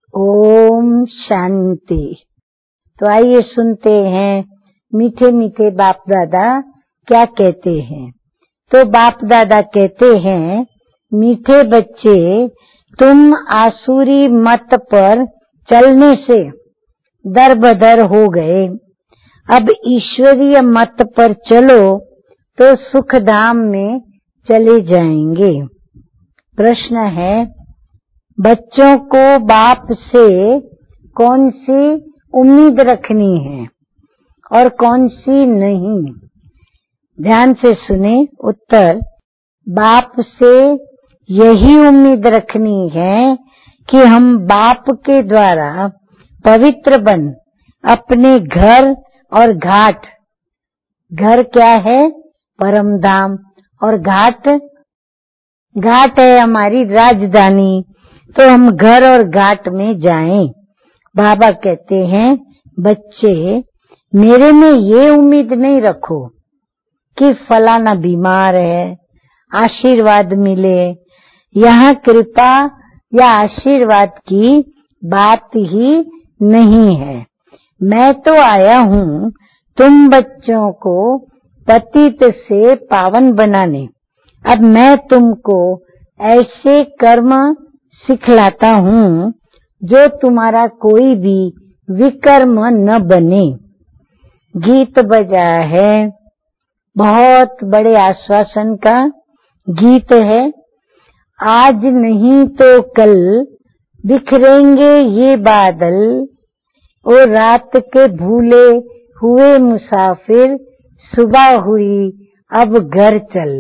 ओम शांति। तो आइए सुनते हैं मीठे मीठे बाप दादा क्या कहते हैं। तो बाप दादा कहते हैं, मीठे बच्चे, तुम आसुरी मत पर चलने से दरबदर हो गए। अब ईश्वरीय मत पर चलो तो सुख धाम में चले जाएंगे। प्रश्न है, बच्चों को बाप से कौन सी उम्मीद रखनी है और कौन सी नहीं? ध्यान से सुने उत्तर। बाप से यही उम्मीद रखनी है कि हम बाप के द्वारा पवित्र बन अपने घर और घाट, घर क्या है? परम धाम, और घाट है हमारी राजधानी। तो हम घर और घाट में जाएं। बाबा कहते हैं, बच्चे, मेरे में ये उम्मीद नहीं रखो कि फलाना बीमार है, आशीर्वाद मिले। यहाँ कृपा या आशीर्वाद की बात ही नहीं है। मैं तो आया हूँ तुम बच्चों को पतित से पावन बनाने। अब मैं तुमको ऐसे कर्म सिखलाता हूँ जो तुम्हारा कोई भी विकर्म न बने। गीत बजा है, बहुत बड़े आश्वासन का गीत है। आज नहीं तो कल बिखरेंगे ये बादल, ओ रात के भूले हुए मुसाफिर, सुबह हुई अब घर चल।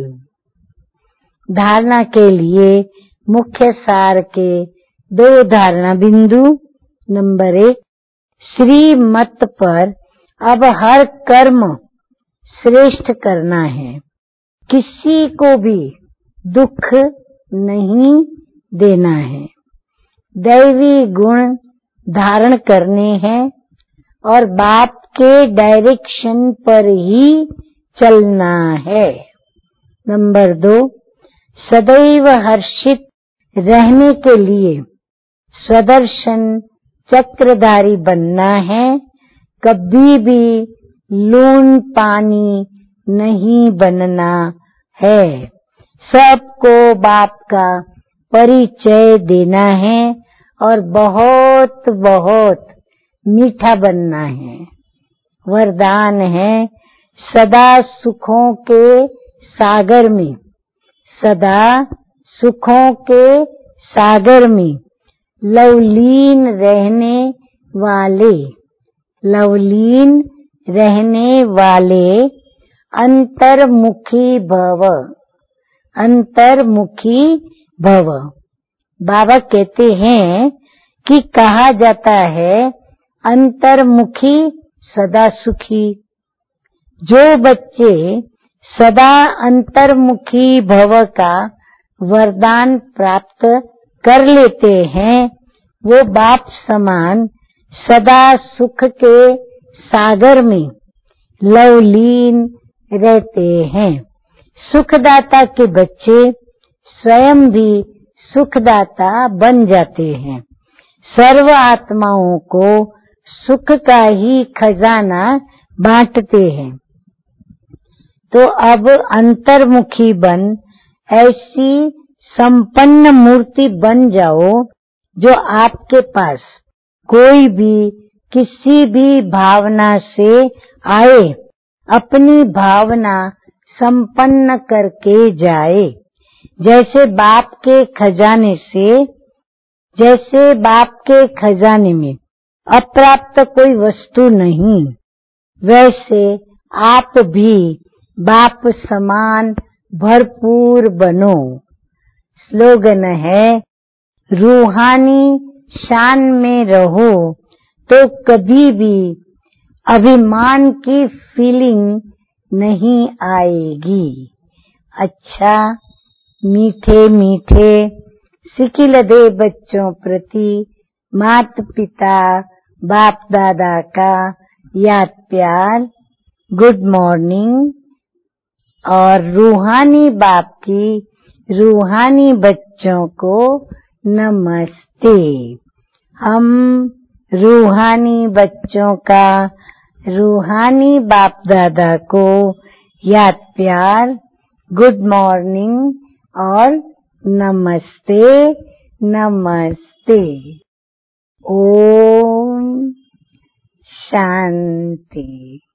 धारणा के लिए मुख्य सार के 2 धारणा बिंदु। नंबर 1, श्री मत पर अब हर कर्म श्रेष्ठ करना है। किसी को भी दुख नहीं देना है। दैवी गुण धारण करने हैं और बाप के डायरेक्शन पर ही चलना है। नंबर 2, सदैव हर्षित रहने के लिए स्वदर्शन चक्रधारी बनना है। कभी भी लून पानी नहीं बनना है। सबको बाप का परिचय देना है और बहुत बहुत मीठा बनना है। वरदान है, सदा सुखों के सागर में, सदा सुखों के सागर में लवलीन रहने वाले, लवलीन रहने वाले अंतर्मुखी भव, अंतर्मुखी भव। बाबा कहते हैं कि कहा जाता है, अंतर्मुखी सदा सुखी। जो बच्चे सदा अंतर्मुखी भव का वरदान प्राप्त कर लेते हैं, वो बाप समान सदा सुख के सागर में लवलीन रहते हैं। सुखदाता के बच्चे स्वयं भी सुखदाता बन जाते हैं। सर्व आत्माओं को सुख का ही खजाना बांटते हैं। तो अब अंतर्मुखी बन ऐसी संपन्न मूर्ति बन जाओ जो आपके पास कोई भी किसी भी भावना से आए, अपनी भावना संपन्न करके जाए। जैसे बाप के खजाने से, जैसे बाप के खजाने में अप्राप्त कोई वस्तु नहीं, वैसे आप भी बाप समान भरपूर बनो। स्लोगन है, रूहानी शान में रहो तो कभी भी अभिमान की फीलिंग नहीं आएगी। अच्छा, मीठे मीठे सिकिलदे बच्चों प्रति माता पिता बाप दादा का याद प्यार, गुड मॉर्निंग। और रूहानी बाप की रूहानी बच्चों को नमस्ते। हम रूहानी बच्चों का रूहानी बाप दादा को याद प्यार, गुड मॉर्निंग और नमस्ते नमस्ते। ओम शांति।